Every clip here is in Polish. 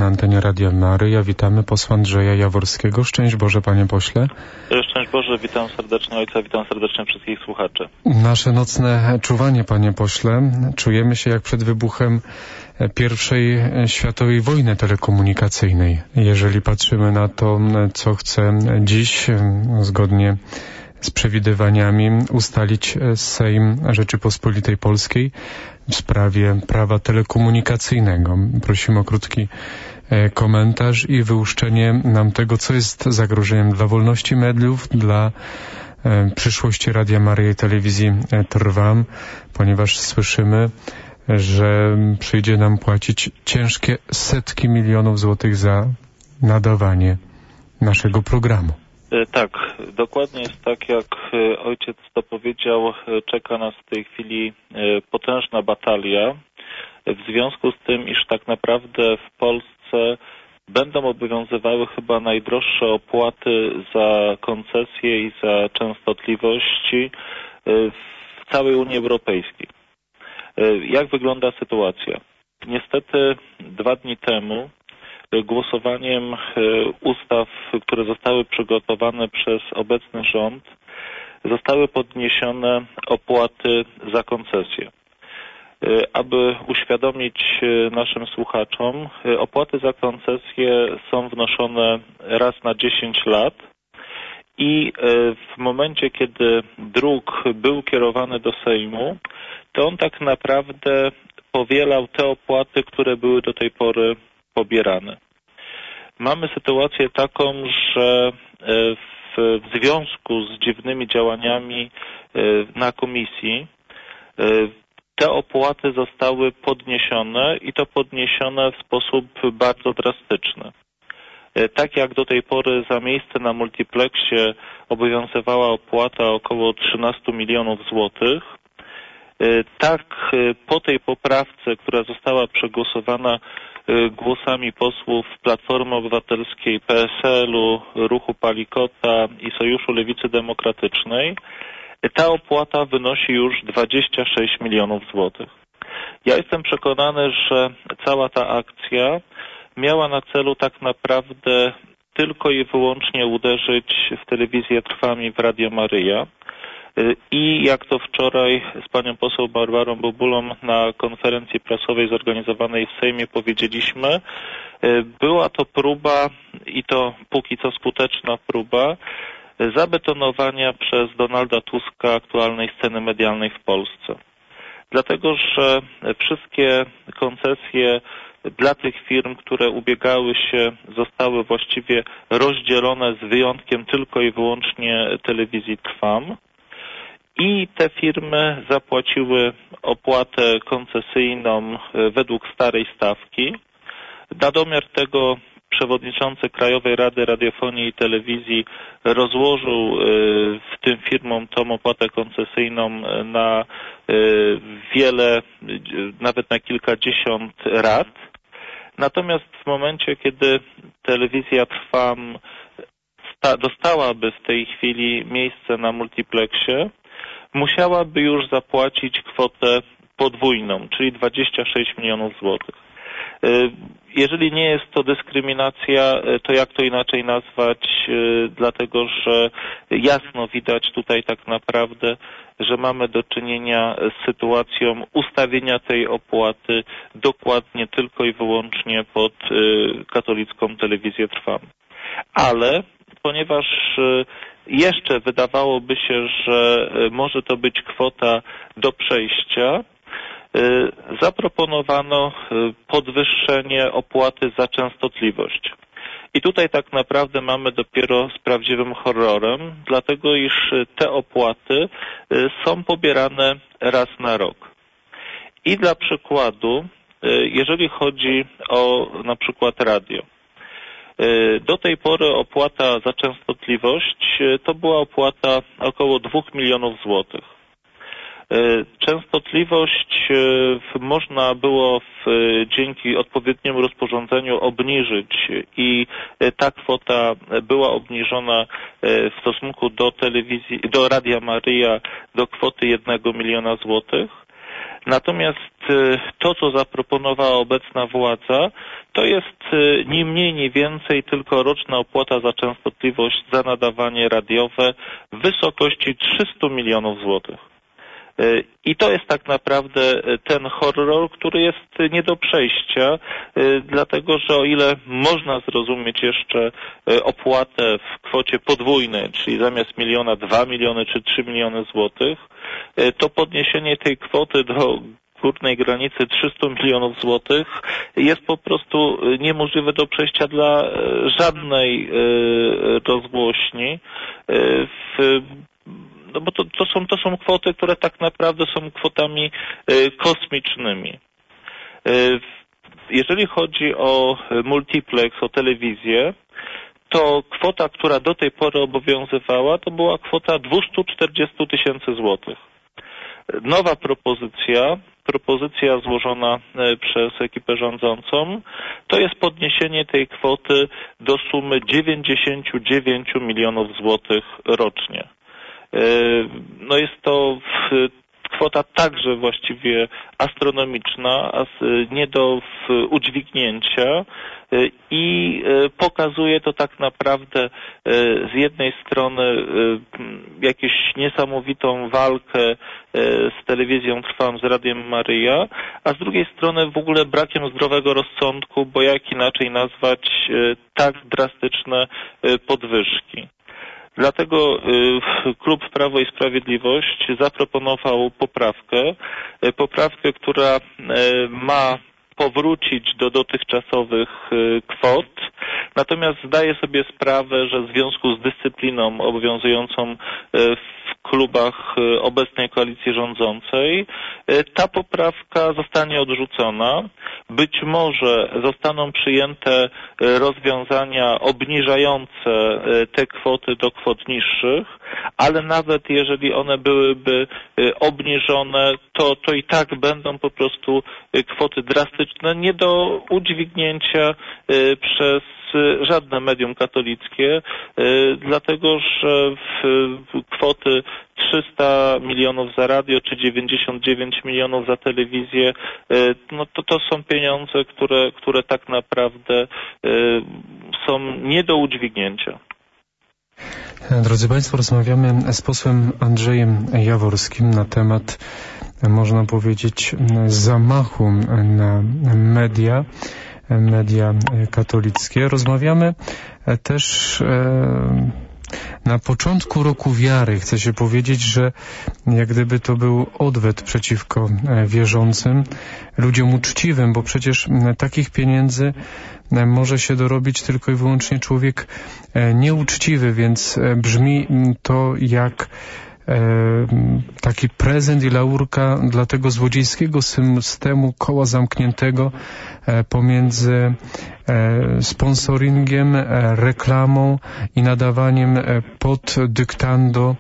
antenie Radia Maryja. Witamy posła Andrzeja Jaworskiego. Szczęść Boże, panie pośle. Szczęść Boże, witam serdecznie ojca, witam serdecznie wszystkich słuchaczy. Nasze nocne czuwanie, panie pośle. Czujemy się jak przed wybuchem I światowej wojny telekomunikacyjnej. Jeżeli patrzymy na to, co chce dziś, zgodnie z przewidywaniami, ustalić Sejm Rzeczypospolitej Polskiej w sprawie prawa telekomunikacyjnego. Prosimy o krótki komentarz i wyłuszczenie nam tego, co jest zagrożeniem dla wolności mediów, dla przyszłości Radia Maryja i telewizji Trwam, ponieważ słyszymy, że przyjdzie nam płacić ciężkie setki milionów złotych za nadawanie naszego programu. Tak, dokładnie jest tak, jak ojciec to powiedział. Czeka nas w tej chwili potężna batalia w związku z tym, iż tak naprawdę w Polsce będą obowiązywały chyba najdroższe opłaty za koncesje i za częstotliwości w całej Unii Europejskiej. Jak wygląda sytuacja? Niestety 2 dni temu głosowaniem ustaw, które zostały przygotowane przez obecny rząd, zostały podniesione opłaty za koncesję. Aby uświadomić naszym słuchaczom, opłaty za koncesję są wnoszone raz na 10 lat i w momencie, kiedy druk był kierowany do Sejmu, to on tak naprawdę powielał te opłaty, które były do tej pory pobierane. Mamy sytuację taką, że w związku z dziwnymi działaniami na komisji te opłaty zostały podniesione i to podniesione w sposób bardzo drastyczny. Tak jak do tej pory za miejsce na multiplexie obowiązywała opłata około 13 milionów złotych, tak po tej poprawce, która została przegłosowana głosami posłów Platformy Obywatelskiej, PSL-u, Ruchu Palikota i Sojuszu Lewicy Demokratycznej, ta opłata wynosi już 26 milionów złotych. Ja jestem przekonany, że cała ta akcja miała na celu tak naprawdę tylko i wyłącznie uderzyć w telewizję Trwam i w Radio Maryja. I jak to wczoraj z panią poseł Barbarą Bobulą na konferencji prasowej zorganizowanej w Sejmie powiedzieliśmy, była to próba, i to póki co skuteczna próba, zabetonowania przez Donalda Tuska aktualnej sceny medialnej w Polsce. Dlatego, że wszystkie koncesje dla tych firm, które ubiegały się, zostały właściwie rozdzielone z wyjątkiem tylko i wyłącznie telewizji Trwam. I te firmy zapłaciły opłatę koncesyjną według starej stawki. Na domiar tego przewodniczący Krajowej Rady Radiofonii i Telewizji rozłożył tym firmom tą opłatę koncesyjną na wiele, nawet na kilkadziesiąt rat. Natomiast w momencie, kiedy telewizja Trwam dostałaby w tej chwili miejsce na multiplexie, musiałaby już zapłacić kwotę podwójną, czyli 26 milionów złotych. Jeżeli nie jest to dyskryminacja, to jak to inaczej nazwać, dlatego że jasno widać tutaj tak naprawdę, że mamy do czynienia z sytuacją ustawienia tej opłaty dokładnie tylko i wyłącznie pod katolicką telewizję Trwam. Ale ponieważ jeszcze wydawałoby się, że może to być kwota do przejścia, zaproponowano podwyższenie opłaty za częstotliwość. I tutaj tak naprawdę mamy dopiero z prawdziwym horrorem, dlatego iż te opłaty są pobierane raz na rok. I dla przykładu, jeżeli chodzi o na przykład radio, do tej pory opłata za częstotliwość to była opłata około 2 milionów złotych. Częstotliwość można było dzięki odpowiedniemu rozporządzeniu obniżyć i ta kwota była obniżona w stosunku do telewizji, do Radia Maryja do kwoty 1 miliona złotych. Natomiast to, co zaproponowała obecna władza, to jest ni mniej, ni więcej tylko roczna opłata za częstotliwość za nadawanie radiowe w wysokości 300 milionów złotych. I to jest tak naprawdę ten horror, który jest nie do przejścia, dlatego że o ile można zrozumieć jeszcze opłatę w kwocie podwójnej, czyli zamiast 1 miliona 2 miliony czy 3 miliony złotych, to podniesienie tej kwoty do górnej granicy 300 milionów złotych jest po prostu niemożliwe do przejścia dla żadnej rozgłośni. No bo to są kwoty, które tak naprawdę są kwotami kosmicznymi. Jeżeli chodzi o multiplex, o telewizję, to kwota, która do tej pory obowiązywała, to była kwota 240 000 złotych. Nowa propozycja złożona przez ekipę rządzącą, to jest podniesienie tej kwoty do sumy 99 milionów złotych rocznie. No jest to kwota także właściwie astronomiczna, nie do udźwignięcia i pokazuje to tak naprawdę z jednej strony jakąś niesamowitą walkę z telewizją Trwam, z Radiem Maryja, a z drugiej strony w ogóle brakiem zdrowego rozsądku, bo jak inaczej nazwać tak drastyczne podwyżki. Dlatego klub Prawo i Sprawiedliwość zaproponował poprawkę, która ma powrócić do dotychczasowych kwot, natomiast zdaję sobie sprawę, że w związku z dyscypliną obowiązującą w klubach obecnej koalicji rządzącej ta poprawka zostanie odrzucona. Być może zostaną przyjęte rozwiązania obniżające te kwoty do kwot niższych, ale nawet jeżeli one byłyby obniżone, to i tak będą po prostu kwoty drastyczne, nie do udźwignięcia przez żadne medium katolickie, dlatego że kwoty 300 milionów za radio czy 99 milionów za telewizję, no to są pieniądze, które tak naprawdę są nie do udźwignięcia. Drodzy Państwo, rozmawiamy z posłem Andrzejem Jaworskim na temat, można powiedzieć, zamachu na media katolickie. Rozmawiamy też na początku roku wiary. Chcę się powiedzieć, że jak gdyby to był odwet przeciwko wierzącym, ludziom uczciwym, bo przecież takich pieniędzy może się dorobić tylko i wyłącznie człowiek nieuczciwy, więc brzmi to jak taki prezent i laurka dla tego złodziejskiego systemu koła zamkniętego pomiędzy sponsoringiem, reklamą i nadawaniem pod dyktando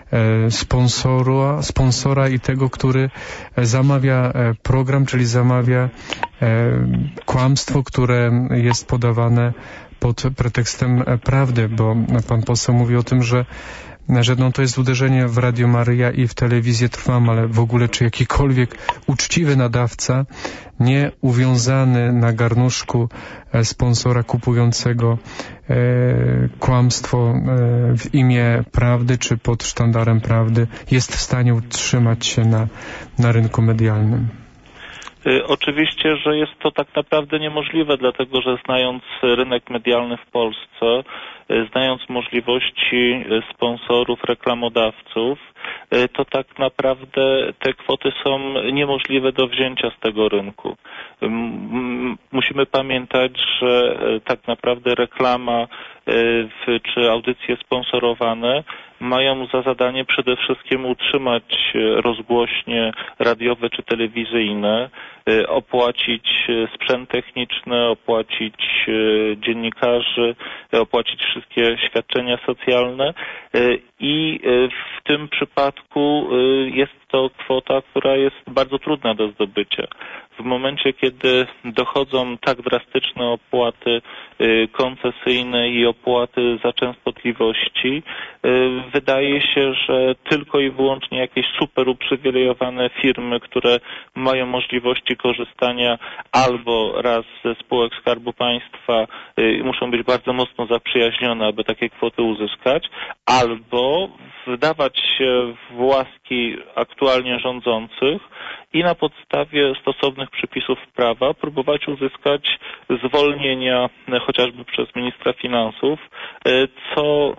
sponsora i tego, który zamawia program, czyli zamawia kłamstwo, które jest podawane pod pretekstem prawdy, bo pan poseł mówi o tym, że no to jest uderzenie w Radio Maryja i w telewizję Trwam, ale w ogóle czy jakikolwiek uczciwy nadawca, nie uwiązany na garnuszku sponsora kupującego kłamstwo w imię prawdy czy pod sztandarem prawdy, jest w stanie utrzymać się na rynku medialnym. Oczywiście, że jest to tak naprawdę niemożliwe, dlatego że znając rynek medialny w Polsce, znając możliwości sponsorów, reklamodawców, to tak naprawdę te kwoty są niemożliwe do wzięcia z tego rynku. Musimy pamiętać, że tak naprawdę reklama czy audycje sponsorowane mają za zadanie przede wszystkim utrzymać rozgłośnie radiowe czy telewizyjne, opłacić sprzęt techniczny, opłacić dziennikarzy, opłacić wszystkie świadczenia socjalne i w tym przypadku jest to kwota, która jest bardzo trudna do zdobycia. W momencie, kiedy dochodzą tak drastyczne opłaty koncesyjne i opłaty za częstotliwości. Wydaje się, że tylko i wyłącznie jakieś super uprzywilejowane firmy, które mają możliwości korzystania albo raz ze spółek Skarbu Państwa, muszą być bardzo mocno zaprzyjaźnione, aby takie kwoty uzyskać, albo wdawać się w łaski aktualnie rządzących i na podstawie stosownych przepisów prawa próbować uzyskać zwolnienia chociażby przez ministra finansów, co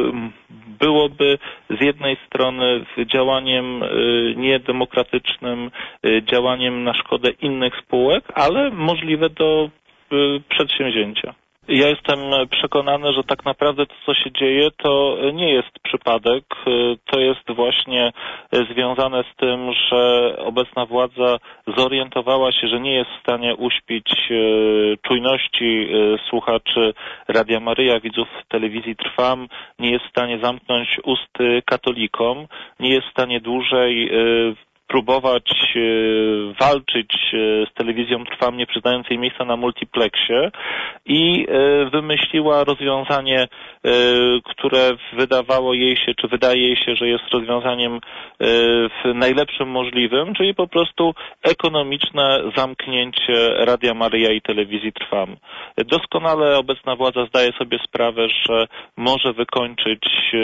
byłoby z jednej strony działaniem niedemokratycznym, działaniem na szkodę innych spółek, ale możliwe do przedsięwzięcia. Ja jestem przekonany, że tak naprawdę to, co się dzieje, to nie jest przypadek. To jest właśnie związane z tym, że obecna władza zorientowała się, że nie jest w stanie uśpić czujności słuchaczy Radia Maryja, widzów telewizji Trwam, nie jest w stanie zamknąć ust katolikom, nie jest w stanie dłużej próbować walczyć z telewizją Trwam, nie przyznając jej miejsca na multiplexie i wymyśliła rozwiązanie, które wydawało jej się, czy wydaje jej się, że jest rozwiązaniem najlepszym możliwym, czyli po prostu ekonomiczne zamknięcie Radia Maryja i telewizji Trwam. Doskonale obecna władza zdaje sobie sprawę, że może wykończyć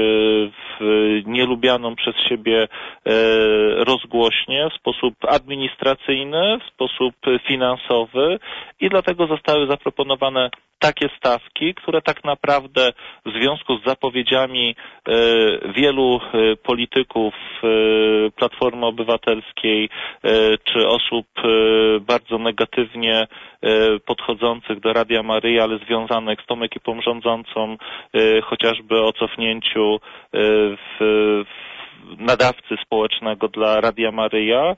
nielubianą przez siebie rozgłośnię w sposób administracyjny, w sposób finansowy i dlatego zostały zaproponowane takie stawki, które tak naprawdę w związku z zapowiedziami wielu polityków Platformy Obywatelskiej czy osób bardzo negatywnie podchodzących do Radia Maryja, ale związanych z tą ekipą rządzącą, chociażby o cofnięciu nadawcy społecznego dla Radia Maryja,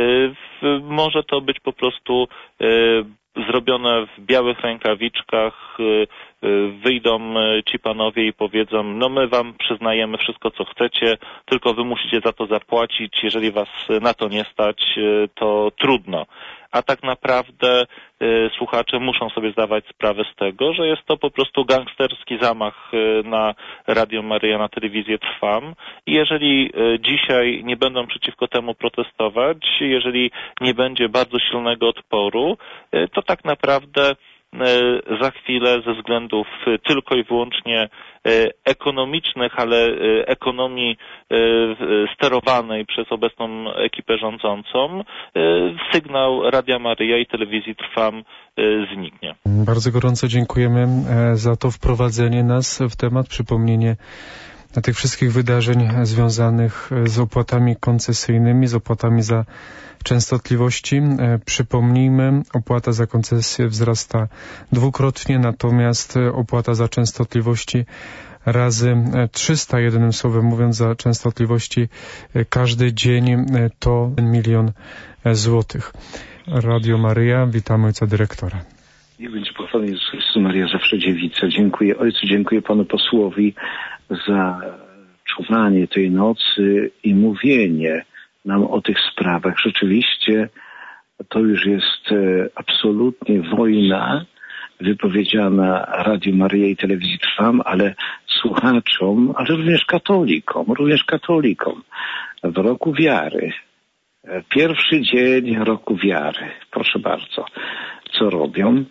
może to być po prostu zrobione w białych rękawiczkach, wyjdą ci panowie i powiedzą, no my wam przyznajemy wszystko, co chcecie, tylko wy musicie za to zapłacić, jeżeli was na to nie stać, to trudno. A tak naprawdę słuchacze muszą sobie zdawać sprawę z tego, że jest to po prostu gangsterski zamach na Radio Maryja, na telewizję Trwam. I jeżeli dzisiaj nie będą przeciwko temu protestować, jeżeli nie będzie bardzo silnego odporu, to tak naprawdę za chwilę ze względów tylko i wyłącznie ekonomicznych, ale ekonomii sterowanej przez obecną ekipę rządzącą, sygnał Radia Maryja i telewizji Trwam zniknie. Bardzo gorąco dziękujemy za to wprowadzenie nas w temat, przypomnienie tych wszystkich wydarzeń związanych z opłatami koncesyjnymi, z opłatami za częstotliwości. Przypomnijmy, opłata za koncesję wzrasta dwukrotnie, natomiast opłata za częstotliwości razy 300, jednym słowem mówiąc, za częstotliwości każdy dzień to 1 milion złotych. Radio Maryja, witamy ojca dyrektora. Niech będzie pochwalony Jezus Chrystus, Maria zawsze dziewica. Dziękuję Ojcu, dziękuję Panu posłowi za czuwanie tej nocy i mówienie nam o tych sprawach. Rzeczywiście to już jest absolutnie wojna wypowiedziana Radiu Maryja i telewizji Trwam, ale słuchaczom, ale również katolikom w roku wiary. Pierwszy dzień roku wiary. Proszę bardzo, co robią?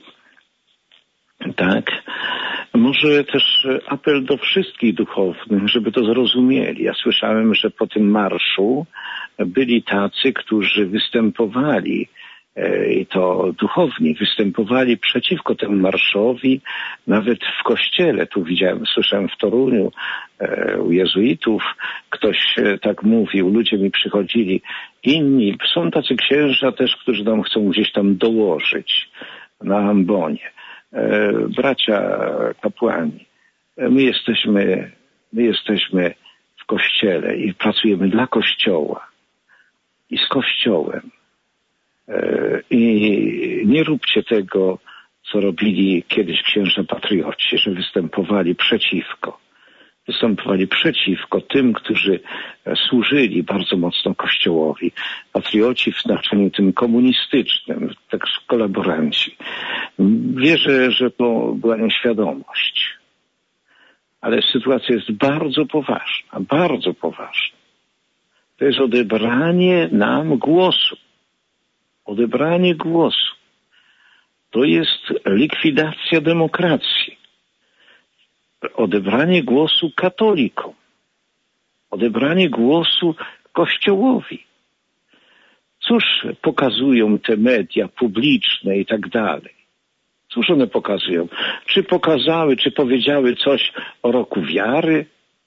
Tak. Może też apel do wszystkich duchownych, żeby to zrozumieli. Ja słyszałem, że po tym marszu byli tacy, którzy występowali, i to duchowni, występowali przeciwko temu marszowi, nawet w kościele. Tu słyszałem w Toruniu u jezuitów, ktoś tak mówił, ludzie mi przychodzili. Inni, są tacy księża też, którzy nam chcą gdzieś tam dołożyć na ambonie. Bracia kapłani, my jesteśmy w Kościele i pracujemy dla Kościoła i z Kościołem. I nie róbcie tego, co robili kiedyś księża patrioci, że występowali przeciwko. występowali przeciwko tym, którzy służyli bardzo mocno Kościołowi. Patrioci w znaczeniu tym komunistycznym, tak kolaboranci. Wierzę, że to była nieświadomość. Ale sytuacja jest bardzo poważna, bardzo poważna. To jest odebranie nam głosu. Odebranie głosu. To jest likwidacja demokracji. Odebranie głosu katolikom. Odebranie głosu Kościołowi. Cóż pokazują te media publiczne i tak dalej? Cóż one pokazują? Czy pokazały, czy powiedziały coś o roku wiary?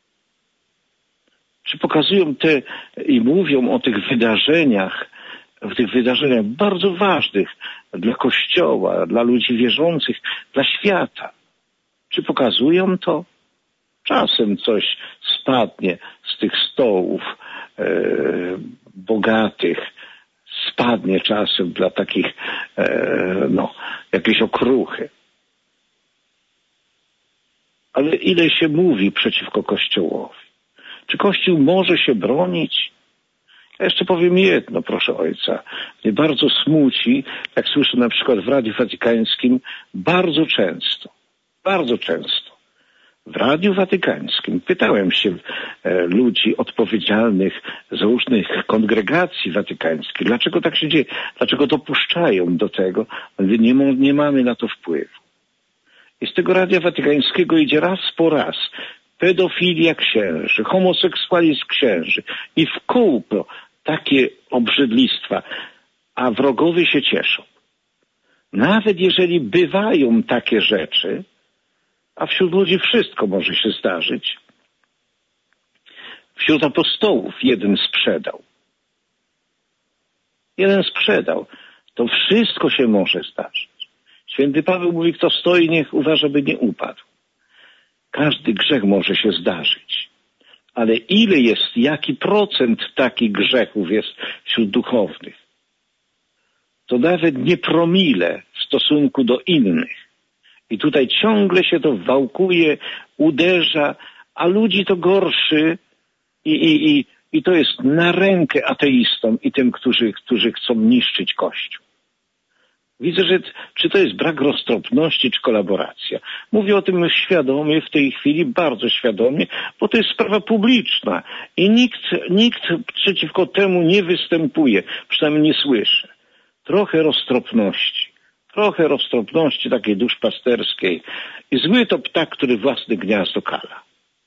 Czy pokazują te i mówią o tych wydarzeniach bardzo ważnych dla Kościoła, dla ludzi wierzących, dla świata? Czy pokazują to? Czasem coś spadnie z tych stołów bogatych, spadnie czasem dla takich jakieś okruchy. Ale ile się mówi przeciwko Kościołowi? Czy Kościół może się bronić? Ja jeszcze powiem jedno, proszę ojca. Mnie bardzo smuci, jak słyszę na przykład w Radiu Watykańskim, bardzo często w Radiu Watykańskim pytałem się ludzi odpowiedzialnych z różnych kongregacji watykańskich, dlaczego tak się dzieje, dlaczego dopuszczają do tego, nie mamy na to wpływu. I z tego Radia Watykańskiego idzie raz po raz pedofilia księży, homoseksualizm księży i w kółko takie obrzydlistwa, a wrogowie się cieszą. Nawet jeżeli bywają takie rzeczy, a wśród ludzi wszystko może się zdarzyć. Wśród apostołów jeden sprzedał. To wszystko się może zdarzyć. Święty Paweł mówi, kto stoi, niech uważa, by nie upadł. Każdy grzech może się zdarzyć. Ale ile jest, jaki procent takich grzechów jest wśród duchownych? To nawet nie promile w stosunku do innych. I tutaj ciągle się to wałkuje, uderza, a ludzi to gorszy i to jest na rękę ateistom i tym, którzy chcą niszczyć Kościół. Widzę, że czy to jest brak roztropności, czy kolaboracja. Mówię o tym świadomie w tej chwili, bardzo świadomie, bo to jest sprawa publiczna i nikt przeciwko temu nie występuje, przynajmniej nie słyszę. Trochę roztropności takiej duszpasterskiej i zły to ptak, który własne gniazdo kala.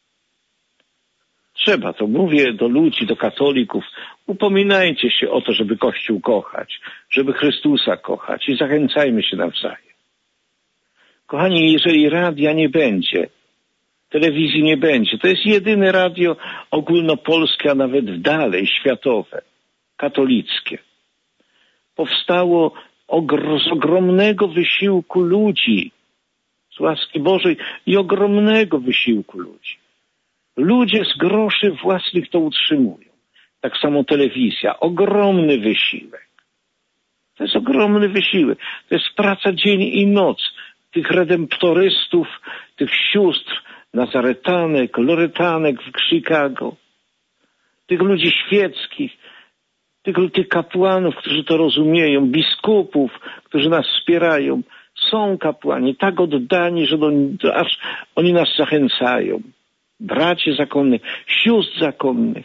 Trzeba to, mówię do ludzi, do katolików, upominajcie się o to, żeby Kościół kochać, żeby Chrystusa kochać i zachęcajmy się nawzajem. Kochani, jeżeli radia nie będzie, telewizji nie będzie, to jest jedyne radio ogólnopolskie, a nawet dalej światowe, katolickie. Powstało z ogromnego wysiłku ludzi, z łaski Bożej i ogromnego wysiłku ludzi. Ludzie z groszy własnych to utrzymują. Tak samo telewizja. Ogromny wysiłek. To jest ogromny wysiłek. To jest praca dzień i noc tych redemptorystów, tych sióstr, nazaretanek, loretanek w Chicago, tych ludzi świeckich, tych kapłanów, którzy to rozumieją, biskupów, którzy nas wspierają. Są kapłani tak oddani, że aż oni nas zachęcają. Braci zakonnych, sióstr zakonnych.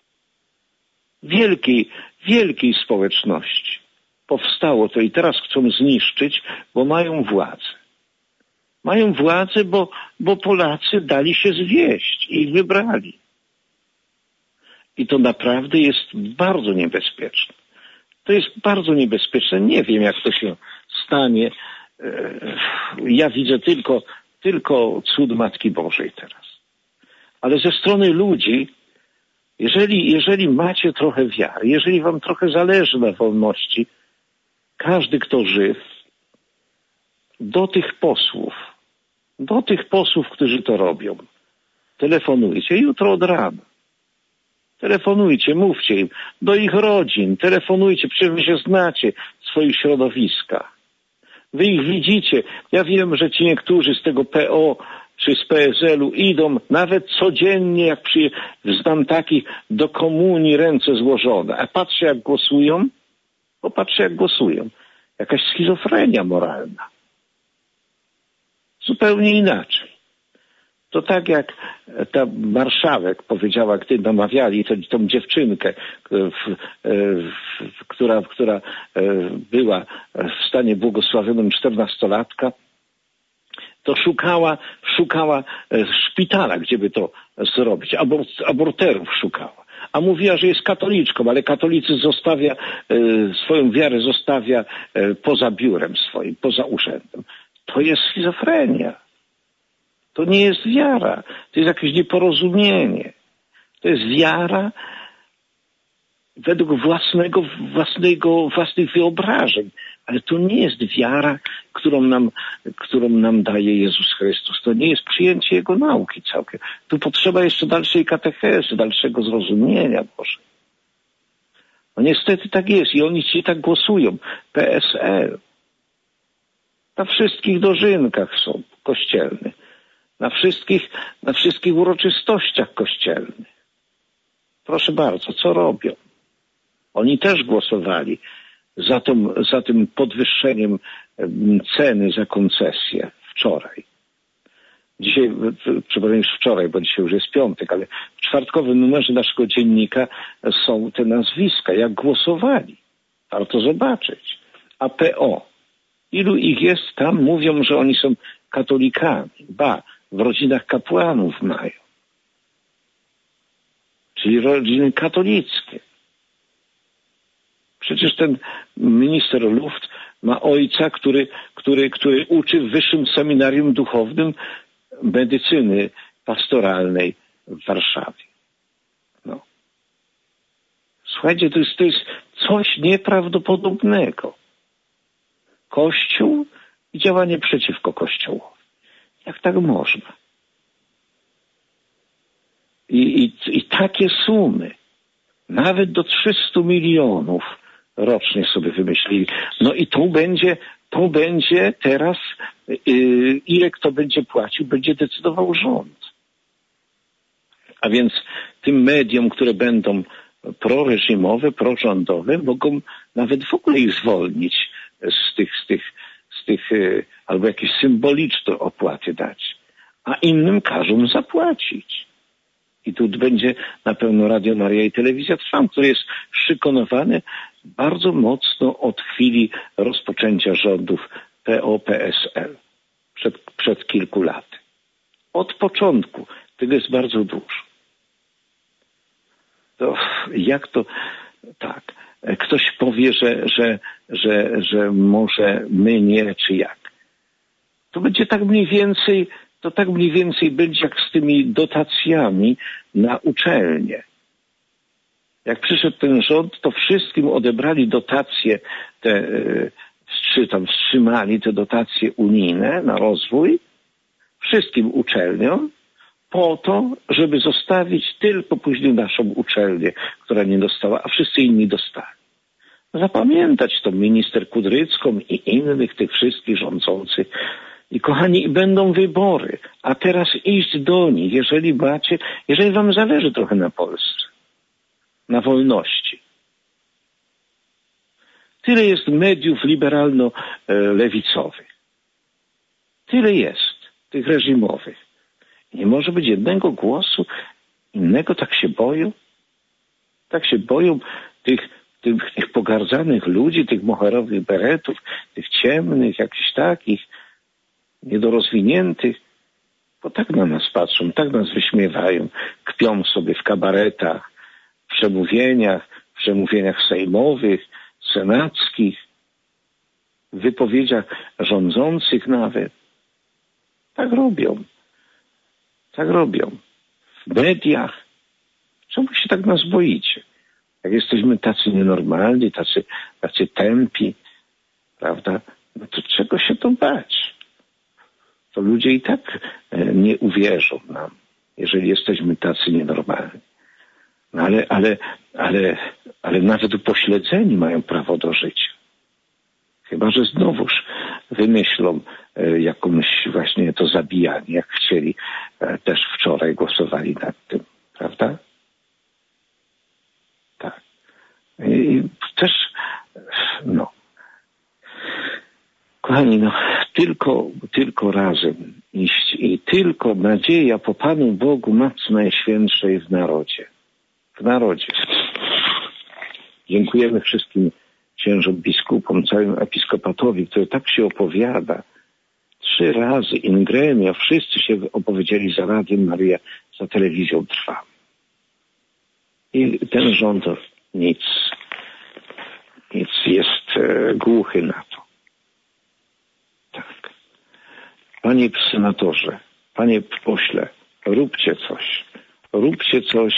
Wielkiej społeczności. Powstało to i teraz chcą zniszczyć, bo mają władzę. Mają władzę, bo Polacy dali się zwieść i ich wybrali. I to naprawdę jest bardzo niebezpieczne. To jest bardzo niebezpieczne. Nie wiem, jak to się stanie. Ja widzę tylko cud Matki Bożej teraz. Ale ze strony ludzi, jeżeli macie trochę wiary, jeżeli wam trochę zależy na wolności, każdy, kto żyw, do tych posłów, którzy to robią, telefonujcie jutro od rana. Telefonujcie, mówcie im, do ich rodzin, telefonujcie, przecież wy się znacie w swoich środowiskach. Wy ich widzicie. Ja wiem, że ci niektórzy z tego PO czy z PSL-u idą nawet codziennie, jak znam takich, do komunii ręce złożone. A patrzę jak głosują, popatrzę jak głosują. Jakaś schizofrenia moralna. Zupełnie inaczej. To tak jak ta marszałek powiedziała, gdy namawiali tą dziewczynkę, która była w stanie błogosławionym 14-latka, to szukała szpitala, gdzie by to zrobić. Aborterów szukała. A mówiła, że jest katoliczką, ale katolicyzm swoją wiarę zostawia poza biurem swoim, poza urzędem. To jest schizofrenia. To nie jest wiara. To jest jakieś nieporozumienie. To jest wiara według własnych wyobrażeń. Ale to nie jest wiara, którą nam daje Jezus Chrystus. To nie jest przyjęcie Jego nauki całkiem. Tu potrzeba jeszcze dalszej katechezy, dalszego zrozumienia Boże. No niestety tak jest i oni ci tak głosują. PSL. Na wszystkich dożynkach są kościelnych. Na wszystkich uroczystościach kościelnych. Proszę bardzo, co robią? Oni też głosowali za tym podwyższeniem ceny za koncesję wczoraj. Dzisiaj, przepraszam, już wczoraj, bo dzisiaj już jest piątek, ale w czwartkowym numerze naszego dziennika są te nazwiska, jak głosowali. Warto zobaczyć. A PO. Ilu ich jest tam? Mówią, że oni są katolikami. W rodzinach kapłanów mają. Czyli rodziny katolickie. Przecież ten minister Luft ma ojca, który uczy w Wyższym Seminarium Duchownym medycyny pastoralnej w Warszawie. No. Słuchajcie, to jest coś nieprawdopodobnego. Kościół i działanie przeciwko Kościołowi. Jak tak można? I takie sumy, nawet do 300 milionów rocznie sobie wymyślili. No i to będzie teraz, ile kto będzie płacił, będzie decydował rząd. A więc tym mediom, które będą proreżimowe, prorządowe, mogą nawet w ogóle ich zwolnić z tych albo jakieś symboliczne opłaty dać, a innym każą zapłacić. I tu będzie na pewno Radio Maria i Telewizja Trwam, który jest szykonowany bardzo mocno od chwili rozpoczęcia rządów PO-PSL przed kilku laty. Od początku. Tego jest bardzo dużo. To jak to tak? Ktoś powie, że może my nie, czy jak. To będzie tak mniej więcej będzie jak z tymi dotacjami na uczelnie. Jak przyszedł ten rząd, to wszystkim odebrali dotacje, wstrzymali te dotacje unijne na rozwój, wszystkim uczelniom, po to, żeby zostawić tylko później naszą uczelnię, która nie dostała, a wszyscy inni dostali. Zapamiętać to minister Kudrycką i innych tych wszystkich rządzących. I kochani, będą wybory, a teraz iść do nich, jeżeli wam zależy trochę na Polsce, na wolności. Tyle jest mediów liberalno-lewicowych. Tyle jest tych reżimowych. Nie może być jednego głosu, innego. Tak się boją. Tak się boją tych pogardzanych ludzi, tych moherowych beretów, tych ciemnych, jakichś takich niedorozwiniętych, bo tak na nas patrzą, tak nas wyśmiewają, kpią sobie w kabaretach, w przemówieniach sejmowych, senackich, w wypowiedziach rządzących nawet. Tak robią. Tak robią. W mediach. Czemu się tak nas boicie? Jak jesteśmy tacy nienormalni, tacy tępi, prawda? No to czego się to bać? To ludzie i tak nie uwierzą nam, jeżeli jesteśmy tacy nienormalni. No ale nawet upośledzeni mają prawo do życia. Chyba że znowuż wymyślą jakąś właśnie to pozabijani, jak chcieli. Też wczoraj głosowali nad tym, prawda? Tak. I też, kochani, tylko razem iść i tylko nadzieja po Panu Bogu Matce Najświętszej w narodzie. W narodzie. Dziękujemy wszystkim księżom, biskupom, całym episkopatowi, który tak się opowiada. 3 razy in gremio, wszyscy się opowiedzieli za Radiem Maryja, za telewizją Trwam. I ten rząd nic jest głuchy na to. Tak. Panie senatorze, panie pośle, róbcie coś,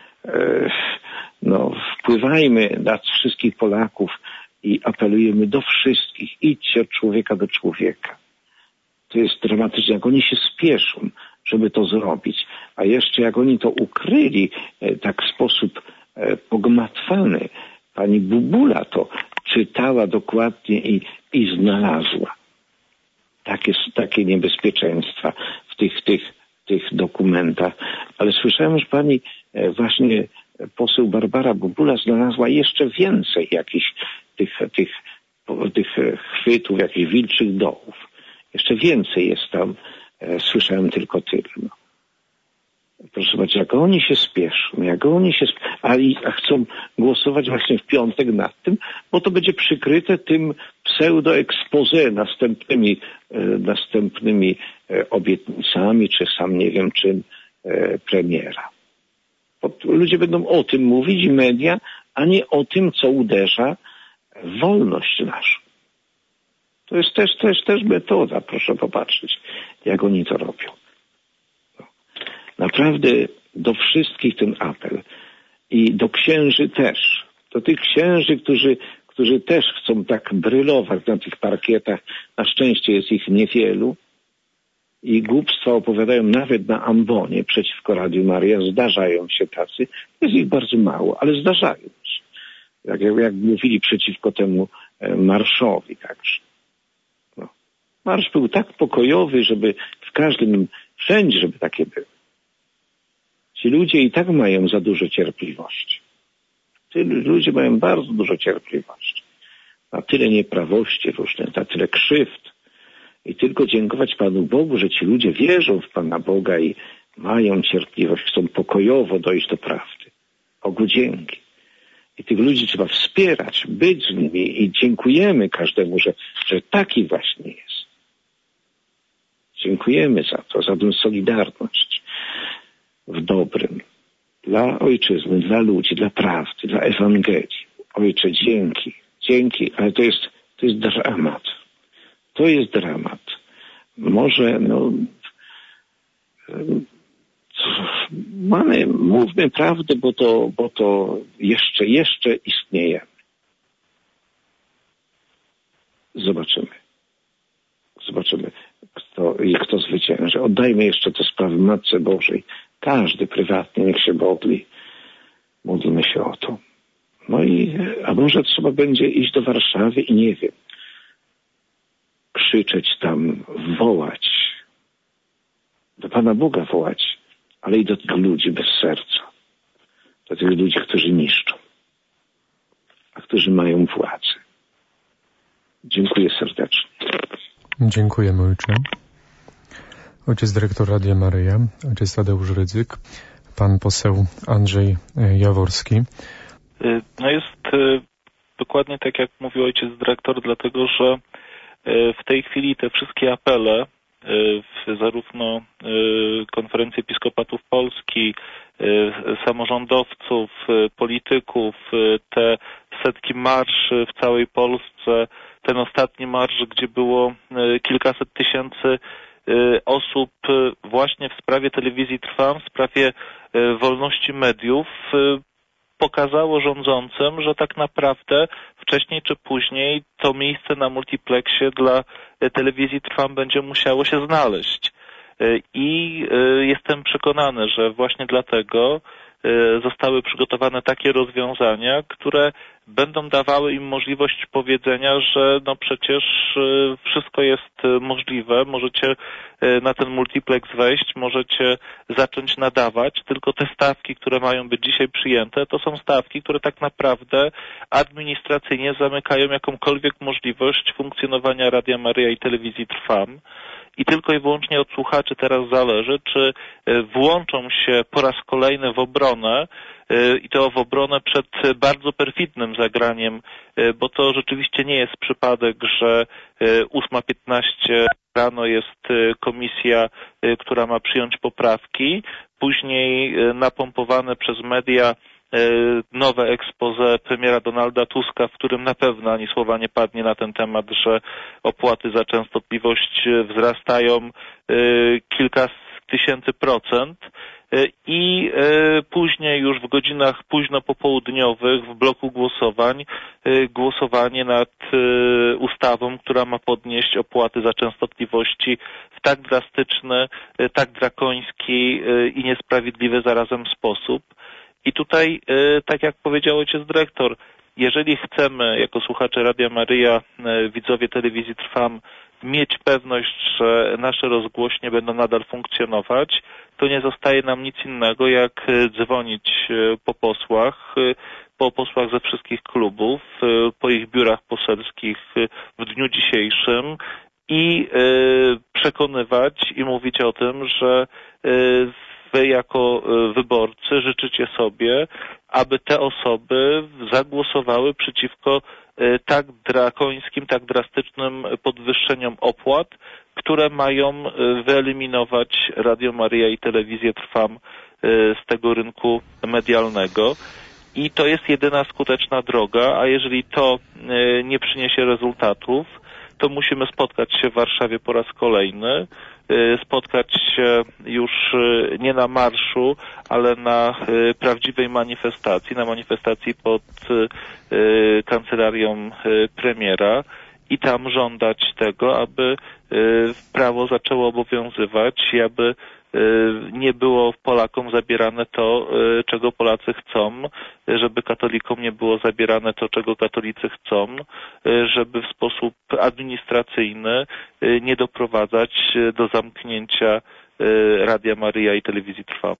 wpływajmy na wszystkich Polaków i apelujemy do wszystkich. Idźcie od człowieka do człowieka. To jest dramatyczne, jak oni się spieszą, żeby to zrobić. A jeszcze jak oni to ukryli tak w sposób pogmatwany. Pani Bubula to czytała dokładnie i znalazła. Takie niebezpieczeństwa w tych dokumentach. Ale słyszałem, że pani właśnie poseł Barbara Bubula znalazła jeszcze więcej jakichś tych chwytów, jakichś wilczych dołów. Jeszcze więcej jest tam. Słyszałem tylko tyle. Proszę zobaczyć, jak oni się spieszą, a chcą głosować właśnie w piątek nad tym, bo to będzie przykryte tym pseudo-expose następnymi obietnicami, czy sam nie wiem czym premiera. Bo ludzie będą o tym mówić i media, a nie o tym, co uderza w wolność naszą. To jest też metoda, proszę popatrzeć, jak oni to robią. Naprawdę do wszystkich ten apel i do księży też. Do tych księży, którzy też chcą tak brylować na tych parkietach. Na szczęście jest ich niewielu i głupstwa opowiadają nawet na ambonie przeciwko Radiu Maryja. Zdarzają się tacy. Jest ich bardzo mało, ale zdarzają się. Jak mówili przeciwko temu marszowi także. Marsz był tak pokojowy, żeby wszędzie, żeby takie były. Ci ludzie i tak mają za dużo cierpliwości. Ludzie mają bardzo dużo cierpliwości. Na tyle nieprawości różnych, na tyle krzywd. I tylko dziękować Panu Bogu, że ci ludzie wierzą w Pana Boga i mają cierpliwość, chcą pokojowo dojść do prawdy. Bogu dzięki. I tych ludzi trzeba wspierać, być z nimi i dziękujemy każdemu, że taki właśnie jest. Dziękujemy za to, za tę solidarność w dobrym. Dla ojczyzny, dla ludzi, dla prawdy, dla Ewangelii. Ojcze, dzięki, ale to jest dramat. To jest dramat. Może, mówmy prawdę, bo to jeszcze istniejemy. Zobaczymy, kto zwycięży. Oddajmy jeszcze te sprawy Matce Bożej. Każdy prywatnie niech się modli. Módlmy się o to. A może trzeba będzie iść do Warszawy i nie wiem, krzyczeć tam, wołać, do Pana Boga wołać, ale i do tych ludzi bez serca, do tych ludzi, którzy niszczą, a którzy mają władzę. Dziękuję serdecznie. Dziękujemy, ojcze. Ojciec dyrektor Radia Maryja, ojciec Tadeusz Rydzyk, pan poseł Andrzej Jaworski. Jest dokładnie tak, jak mówił ojciec dyrektor, dlatego że w tej chwili te wszystkie apele zarówno Konferencji Episkopatów Polski, samorządowców, polityków, te setki marszy w całej Polsce, ten ostatni marsz, gdzie było kilkaset tysięcy osób właśnie w sprawie telewizji Trwam, w sprawie wolności mediów, pokazało rządzącym, że tak naprawdę wcześniej czy później to miejsce na multiplexie dla telewizji Trwam będzie musiało się znaleźć. I jestem przekonany, że właśnie dlatego zostały przygotowane takie rozwiązania, które będą dawały im możliwość powiedzenia, że no przecież wszystko jest możliwe, możecie na ten multiplex wejść, możecie zacząć nadawać, tylko te stawki, które mają być dzisiaj przyjęte, to są stawki, które tak naprawdę administracyjnie zamykają jakąkolwiek możliwość funkcjonowania Radia Maryja i Telewizji Trwam. I tylko i wyłącznie od słuchaczy teraz zależy, czy włączą się po raz kolejny w obronę i to w obronę przed bardzo perfidnym zagraniem, bo to rzeczywiście nie jest przypadek, że 8:15 rano jest komisja, która ma przyjąć poprawki, później napompowane przez media nowe expose premiera Donalda Tuska, w którym na pewno ani słowa nie padnie na ten temat, że opłaty za częstotliwość wzrastają kilka tysięcy procent i później już w godzinach późno popołudniowych w bloku głosowań głosowanie nad ustawą, która ma podnieść opłaty za częstotliwości w tak drastyczny, tak drakoński i niesprawiedliwy zarazem sposób. I tutaj, tak jak powiedział ojciec dyrektor, jeżeli chcemy jako słuchacze Radia Maryja, widzowie telewizji Trwam, mieć pewność, że nasze rozgłośnie będą nadal funkcjonować, to nie zostaje nam nic innego, jak dzwonić po posłach ze wszystkich klubów, po ich biurach poselskich w dniu dzisiejszym i przekonywać i mówić o tym, że wy jako wyborcy życzycie sobie, aby te osoby zagłosowały przeciwko tak drakońskim, tak drastycznym podwyższeniom opłat, które mają wyeliminować Radio Maryja i Telewizję Trwam z tego rynku medialnego. I to jest jedyna skuteczna droga, a jeżeli to nie przyniesie rezultatów, to musimy spotkać się w Warszawie po raz kolejny, spotkać się już nie na marszu, ale na prawdziwej manifestacji, na manifestacji pod kancelarią premiera i tam żądać tego, aby prawo zaczęło obowiązywać i aby nie było Polakom zabierane to, czego Polacy chcą, żeby katolikom nie było zabierane to, czego katolicy chcą, żeby w sposób administracyjny nie doprowadzać do zamknięcia Radia Maryja i Telewizji Trwam.